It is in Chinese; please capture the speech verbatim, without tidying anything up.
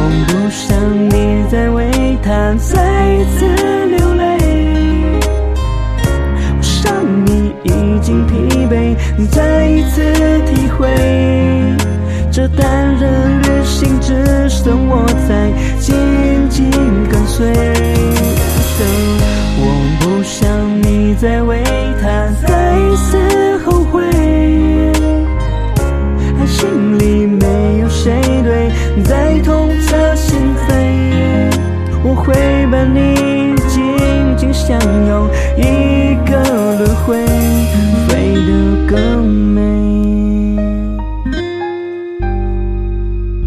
不想你再为他再一次流泪，我想你已经疲惫，再一次体会这单人旅行只剩我在紧紧跟随。我不想你再为他再一次后悔，爱情里没有谁对，再痛彻心扉，我会伴你紧紧相拥，一个轮回飞得更美。